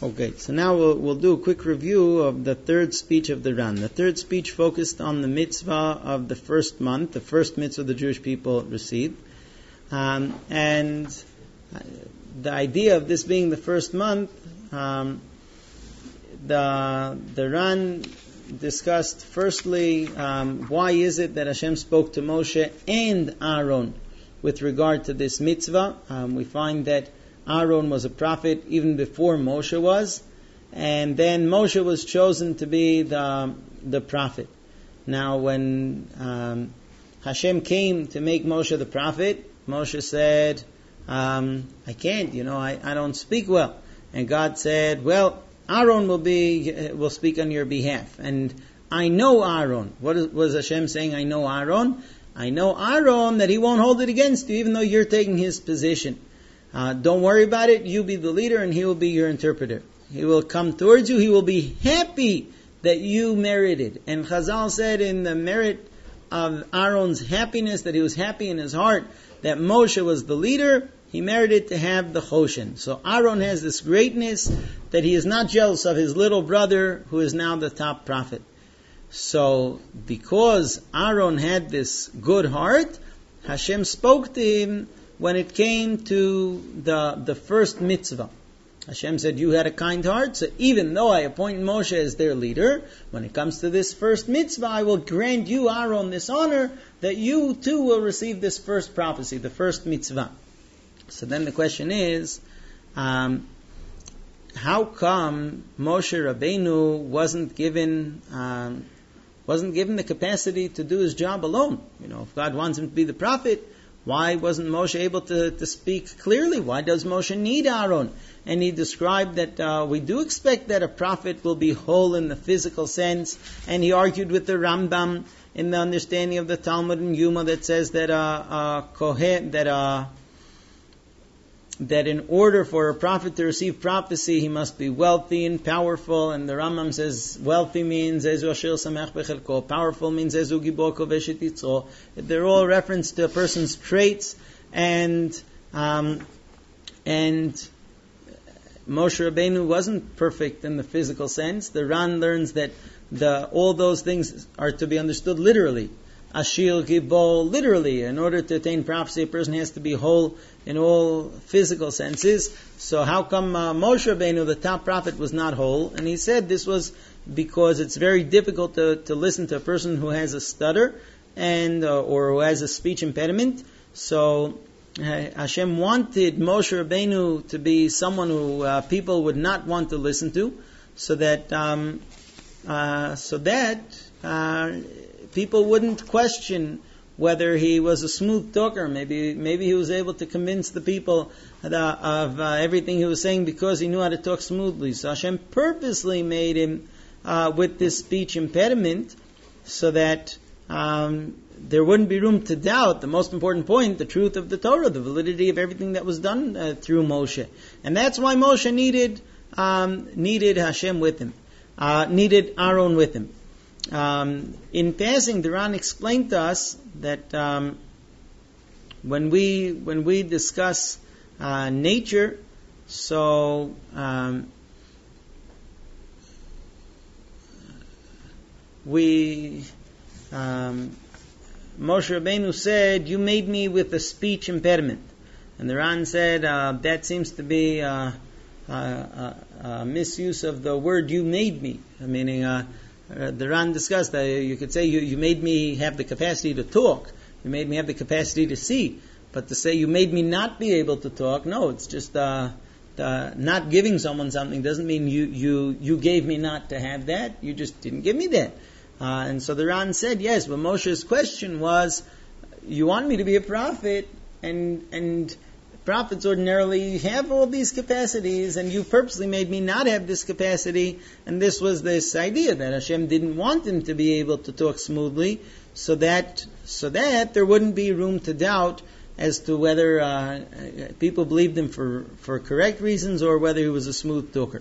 Okay, so now we'll do a quick review of the third speech of the Ran. The third speech focused on the mitzvah of the first month, the first mitzvah the Jewish people received. And the idea of this being the first month, the Ran discussed firstly, why is it that Hashem spoke to Moshe and Aaron with regard to this mitzvah. We find that Aaron was a prophet even before Moshe was, and then Moshe was chosen to be the prophet. Now when Hashem came to make Moshe the prophet, Moshe said, I can't, I don't speak well. And God said, well, Aaron will speak on your behalf. And I know Aaron. What was Hashem saying? I know Aaron. I know Aaron that he won't hold it against you, even though you're taking his position. Don't worry about it. You be the leader and he will be your interpreter. He will come towards you. He will be happy that you merited. And Chazal said in the merit of Aaron's happiness, that he was happy in his heart that Moshe was the leader, he merited to have the Choshen. So Aaron has this greatness that he is not jealous of his little brother who is now the top prophet. So because Aaron had this good heart, Hashem spoke to him when it came to the first mitzvah. Hashem said, you had a kind heart, so even though I appoint Moshe as their leader, when it comes to this first mitzvah, I will grant you, Aaron, this honor that you too will receive this first prophecy, the first mitzvah. So then the question is, how come Moshe Rabbeinu wasn't given the capacity to do his job alone? If God wants him to be the prophet, why wasn't Moshe able to speak clearly? Why does Moshe need Aaron? And he described that we do expect that a prophet will be whole in the physical sense. And he argued with the Rambam in the understanding of the Talmud and Yuma that says that Kohen, that in order for a prophet to receive prophecy, he must be wealthy and powerful. And the Rambam says wealthy means Ezu Asher Samech Bechelko, powerful means Ezu Gibor Koveshet Yitzro. They're all reference to a person's traits, and Moshe Rabbeinu wasn't perfect in the physical sense. The Ran learns that all those things are to be understood literally. Ashil Gibor, literally. In order to attain prophecy, a person has to be whole in all physical senses. So how come Moshe Rabbeinu, the top prophet, was not whole? And he said this was because it's very difficult to listen to a person who has a stutter and or who has a speech impediment. So Hashem wanted Moshe Rabbeinu to be someone who people would not want to listen to, so that people wouldn't question whether he was a smooth talker. Maybe he was able to convince the people of everything he was saying because he knew how to talk smoothly. So Hashem purposely made him with this speech impediment so that there wouldn't be room to doubt the most important point, the truth of the Torah, the validity of everything that was done through Moshe. And that's why Moshe needed Hashem with him, needed Aaron with him. In passing, the Ran explained to us that when we discuss nature, so Moshe Rabbeinu said, you made me with a speech impediment. And the Ran said, that seems to be a misuse of the word you made me. Meaning, the Ran discussed that you could say you made me have the capacity to talk. You made me have the capacity to see. But to say you made me not be able to talk, no, it's just not giving someone something doesn't mean you gave me not to have that. You just didn't give me that. And so the Ran said, yes, but Moshe's question was, you want me to be a prophet, and prophets ordinarily have all these capacities, and you purposely made me not have this capacity. And this was this idea that Hashem didn't want him to be able to talk smoothly, so that there wouldn't be room to doubt as to whether people believed him for correct reasons or whether he was a smooth talker.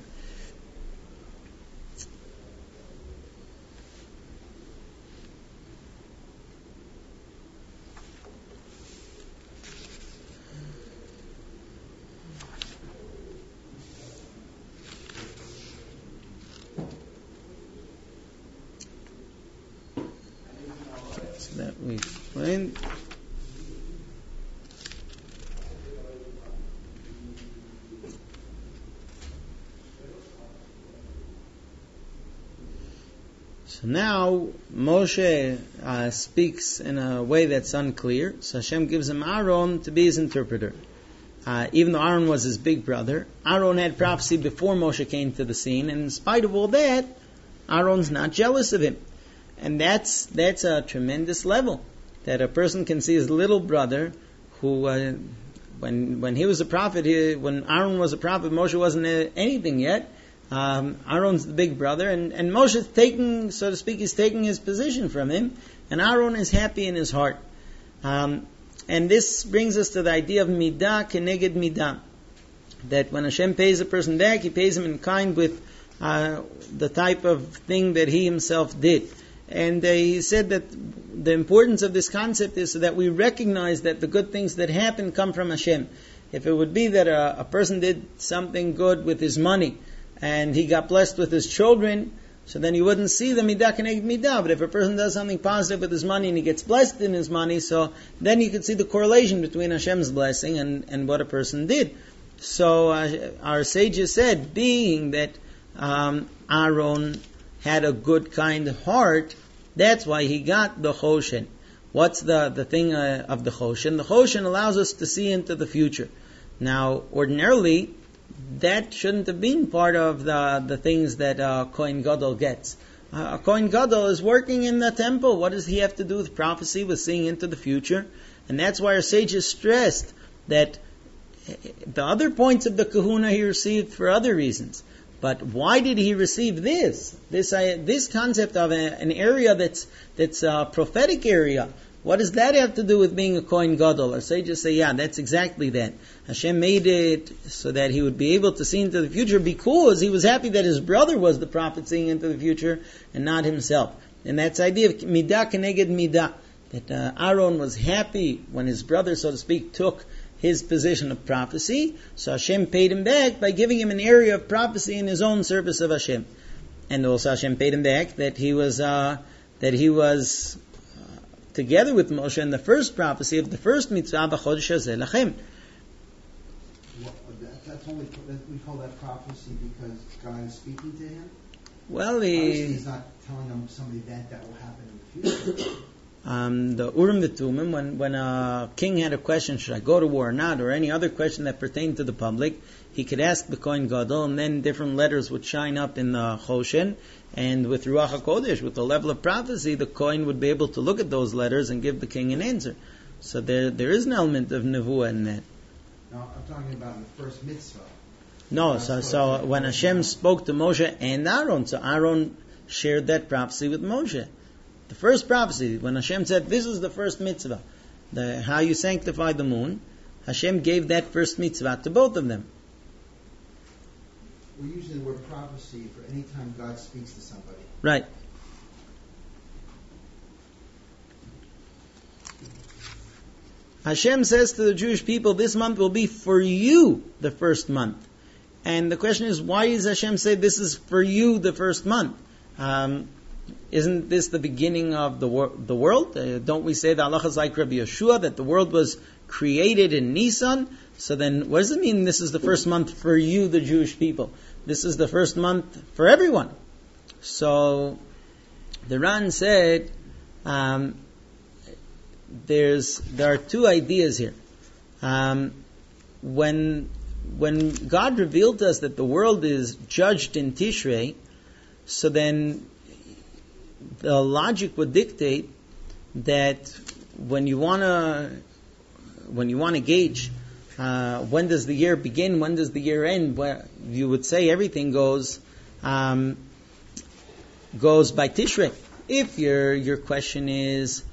So now Moshe speaks in a way that's unclear. So Hashem gives him Aaron to be his interpreter. Even though Aaron was his big brother, Aaron had prophecy before Moshe came to the scene, and in spite of all that, Aaron's not jealous of him. And that's a tremendous level, that a person can see his little brother, who, when he was a prophet, when Aaron was a prophet, Moshe wasn't anything yet. Aaron's the big brother, and Moshe is taking, so to speak, he's taking his position from him, and Aaron is happy in his heart. And this brings us to the idea of midah keneged midah, that when Hashem pays a person back, He pays him in kind with the type of thing that he himself did. And he said that the importance of this concept is so that we recognize that the good things that happen come from Hashem. If it would be that a person did something good with his money, and he got blessed with his children, so then you wouldn't see the midah keneged midah. But if a person does something positive with his money and he gets blessed in his money, so then you could see the correlation between Hashem's blessing and what a person did. So our sages said, being that Aaron had a good, kind heart, that's why he got the Choshen. What's the thing of the Choshen? The Choshen allows us to see into the future. Now, ordinarily, that shouldn't have been part of the things that Kohen Gadol gets. A Kohen Gadol is working in the temple. What does he have to do with prophecy, with seeing into the future? And that's why our sages stressed that the other points of the kahuna he received for other reasons. But why did he receive this concept of an area that's a prophetic area? What does that have to do with being a Kohen Gadol? Our sages say, yeah, that's exactly that. Hashem made it so that he would be able to see into the future because he was happy that his brother was the prophet seeing into the future and not himself. And that's the idea of midah keneged midah, that Aaron was happy when his brother, so to speak, took his position of prophecy. So Hashem paid him back by giving him an area of prophecy in his own service of Hashem. And also Hashem paid him back that he was together with Moshe in the first prophecy of the first mitzvah, b'chodesh hazeh lachem. That's only, we call that prophecy because God is speaking to him? Well, he's not telling him some event that will happen in the future. The Urim V'Tumim, when a king had a question, should I go to war or not, or any other question that pertained to the public, he could ask the Kohen Gadol, and then different letters would shine up in the Choshen, and with Ruach HaKodesh, with the level of prophecy, the Kohen would be able to look at those letters and give the king an answer. So there is an element of Nevuah in that. No, I'm talking about the first mitzvah. No, so when Hashem spoke to Moshe and Aaron, so Aaron shared that prophecy with Moshe. The first prophecy, when Hashem said, this is the first mitzvah, how you sanctify the moon, Hashem gave that first mitzvah to both of them. We're using the word prophecy for any time God speaks to somebody. Right. Hashem says to the Jewish people, this month will be for you the first month. And the question is, why does Hashem say this is for you the first month? Isn't this the beginning of the world? Don't we say the halacha is like Rabbi Yeshua, that the world was created in Nisan? So then, what does it mean this is the first month for you, the Jewish people? This is the first month for everyone. So, the Ran said, there are two ideas here. When God revealed to us that the world is judged in Tishrei, so then the logic would dictate that when you want to gauge when does the year begin, when does the year end, where you would say everything goes by Tishrei. If your question is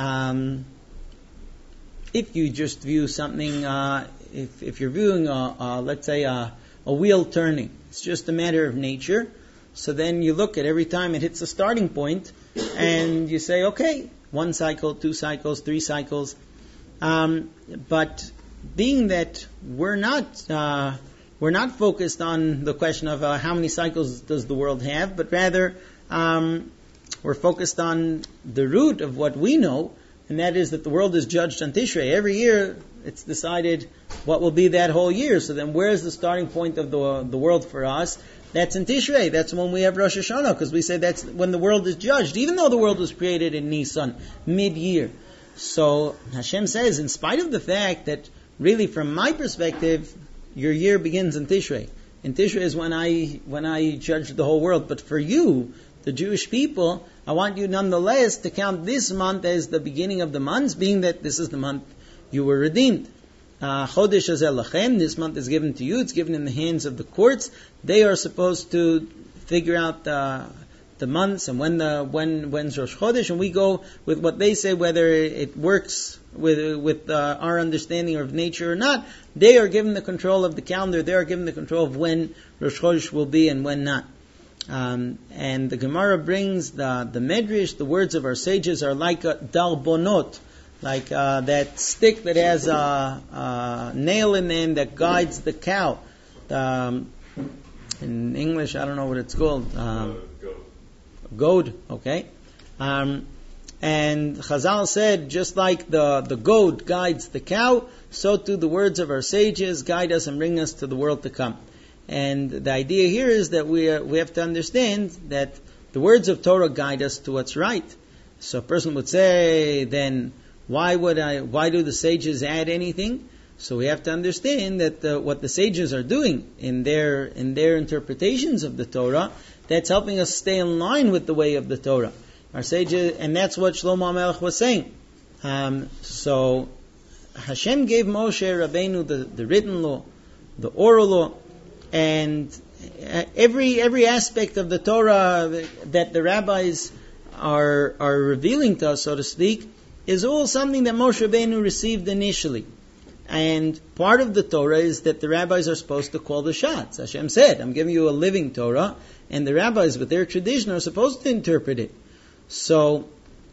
if you just view something, if you're viewing let's say a wheel turning, it's just a matter of nature. So then you look at every time it hits a starting point, and you say, okay, 1 cycle, 2 cycles, 3 cycles. But being that we're not focused on the question of how many cycles does the world have, but rather we're focused on the root of what we know, and that is that the world is judged on Tishrei. Every year it's decided what will be that whole year. So then where's the starting point of the world for us? That's in Tishrei. That's when we have Rosh Hashanah, because we say that's when the world is judged, even though the world was created in Nisan, mid-year. So Hashem says, in spite of the fact that really from my perspective, your year begins in Tishrei. In Tishrei is when I judge the whole world. But for you, the Jewish people, I want you nonetheless to count this month as the beginning of the months, being that this is the month you were redeemed. Chodesh Hazel Lachem, this month is given to you. It's given in the hands of the courts. They are supposed to figure out the months and when's Rosh Chodesh, and we go with what they say, whether it works with our understanding of nature or not. They are given the control of the calendar. They are given the control of when Rosh Chodesh will be and when not. And the Gemara brings the Medrash. The words of our sages are like a darbonot, like that stick that has a nail in the end that guides the cow. In English, I don't know what it's called. Goad, okay. And Chazal said, just like the goad guides the cow, so too the words of our sages guide us and bring us to the world to come. And the idea here is that we have to understand that the words of Torah guide us to what's right. So a person would say, then why do the sages add anything? So we have to understand that what the sages are doing in their interpretations of the Torah, that's helping us stay in line with the way of the Torah. Our sages, and that's what Shlomo HaMelech was saying. So Hashem gave Moshe Rabbeinu the written law, the oral law, and every aspect of the Torah that the rabbis are revealing to us, so to speak, is all something that Moshe Rabbeinu received initially. And part of the Torah is that the rabbis are supposed to call the shots. Hashem said, I'm giving you a living Torah, and the rabbis with their tradition are supposed to interpret it. So,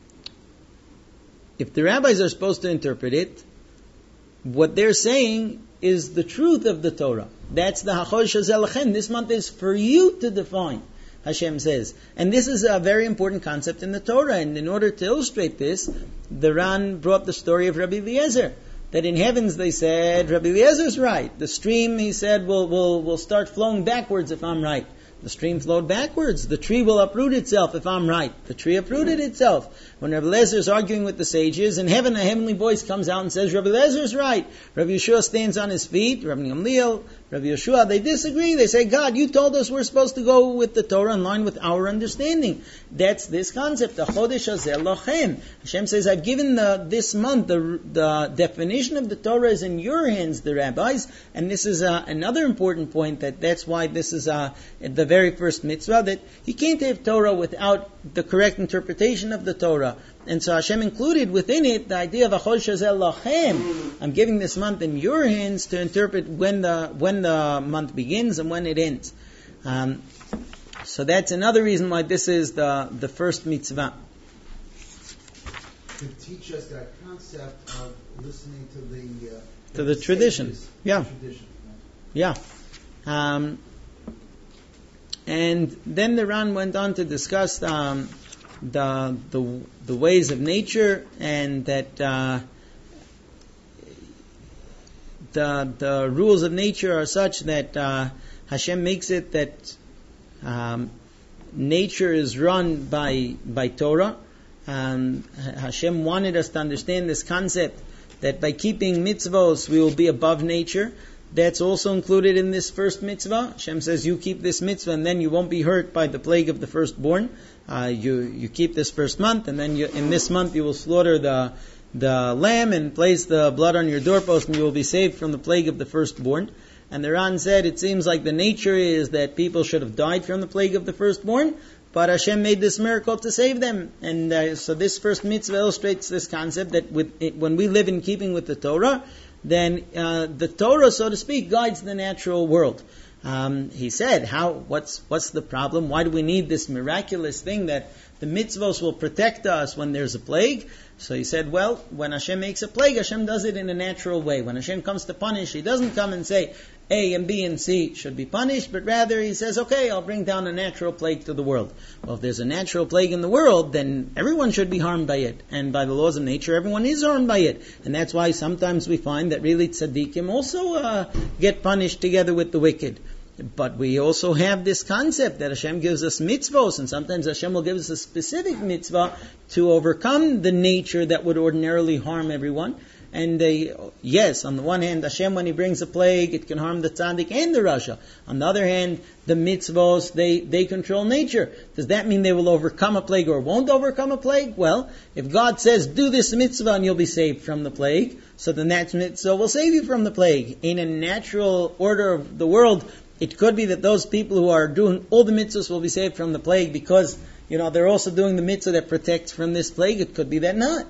if the rabbis are supposed to interpret it, what they're saying is the truth of the Torah. That's the Chodesh Hazel Lachem. This month is for you to define, Hashem says. And this is a very important concept in the Torah. And in order to illustrate this, the Ran brought the story of Rabbi Eliezer. That in heavens they said, Rabbi Eliezer's right. The stream, he said, will start flowing backwards if I'm right. The stream flowed backwards. The tree will uproot itself if I'm right. The tree uprooted itself. When Rabbi Eliezer is arguing with the sages, in heaven a heavenly voice comes out and says, Rabbi Eliezer is right. Rabbi Yeshua stands on his feet. Rabbi Gamliel, Rabbi Yeshua, they disagree. They say, God, you told us we're supposed to go with the Torah in line with our understanding. That's this concept, the Chodesh Hazel Lachem. Hashem says, I've given this month, the definition of the Torah is in your hands, the rabbis. And this is another important point, that's why this is the very first mitzvah, that you can't have Torah without the correct interpretation of the Torah. And so Hashem included within it the idea of a Chodesh Hazel Lachem. I'm giving this month in your hands to interpret when the month begins and when it ends. So that's another reason why this is the first mitzvah. To teach us that concept of listening to the tradition. Yeah. Tradition. Yeah. And then the Ran went on to discuss the ways of nature, and that the rules of nature are such that Hashem makes it that nature is run by Torah. Hashem wanted us to understand this concept that by keeping mitzvos we will be above nature. That's also included in this first mitzvah. Hashem says, you keep this mitzvah and then you won't be hurt by the plague of the firstborn. You keep this first month, and then in this month you will slaughter the lamb and place the blood on your doorpost, and you will be saved from the plague of the firstborn. And the Ran said, it seems like the nature is that people should have died from the plague of the firstborn, but Hashem made this miracle to save them. And so this first mitzvah illustrates this concept that when we live in keeping with the Torah, then the Torah, so to speak, guides the natural world. He said, what's the problem? Why do we need this miraculous thing that the mitzvos will protect us when there's a plague? So he said, when Hashem makes a plague, Hashem does it in a natural way. When Hashem comes to punish, He doesn't come and say, A and B and C should be punished, but rather he says, okay, I'll bring down a natural plague to the world. Well, if there's a natural plague in the world, then everyone should be harmed by it. And by the laws of nature, everyone is harmed by it. And that's why sometimes we find that really tzaddikim also get punished together with the wicked. But we also have this concept that Hashem gives us mitzvos, and sometimes Hashem will give us a specific mitzvah to overcome the nature that would ordinarily harm everyone. And yes, on the one hand, Hashem, when He brings a plague, it can harm the tzaddik and the rasha. On the other hand, the mitzvos, they control nature. Does that mean they will overcome a plague or won't overcome a plague? Well, if God says, do this mitzvah and you'll be saved from the plague, so then that mitzvah will save you from the plague. In a natural order of the world, it could be that those people who are doing all the mitzvahs will be saved from the plague because, they're also doing the mitzvah that protects from this plague. It could be that not.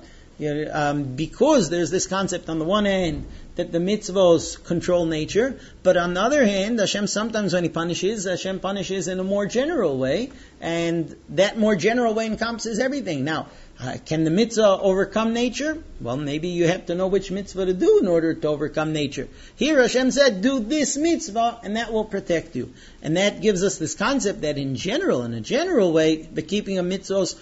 Because there's this concept on the one hand that the mitzvahs control nature, but on the other hand, Hashem sometimes when He punishes, Hashem punishes in a more general way, and that more general way encompasses everything. Now, can the mitzvah overcome nature? Well, maybe you have to know which mitzvah to do in order to overcome nature. Here Hashem said, do this mitzvah, and that will protect you. And that gives us this concept that in a general way, the keeping of mitzvahs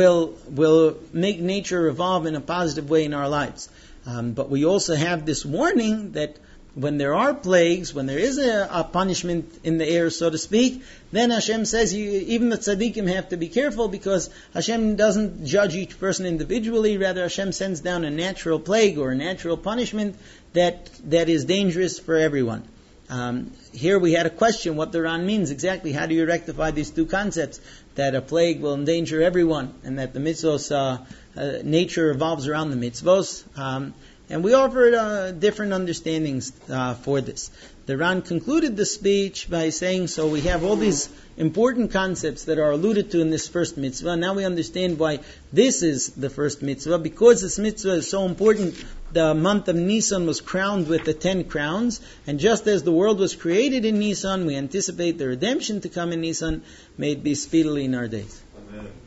will make nature evolve in a positive way in our lives. But we also have this warning that when there are plagues, when there is a punishment in the air, so to speak, then Hashem says even the tzaddikim have to be careful because Hashem doesn't judge each person individually. Rather, Hashem sends down a natural plague or a natural punishment that is dangerous for everyone. Here we had a question what the Ran means exactly. How do you rectify these two concepts? That a plague will endanger everyone and that the mitzvos, nature revolves around the mitzvos. And we offered different understandings for this. The Ran concluded the speech by saying, so we have all these important concepts that are alluded to in this first mitzvah. Now we understand why this is the first mitzvah. Because this mitzvah is so important, the month of Nisan was crowned with the 10 crowns. And just as the world was created in Nisan, we anticipate the redemption to come in Nisan. May it be speedily in our days. Amen.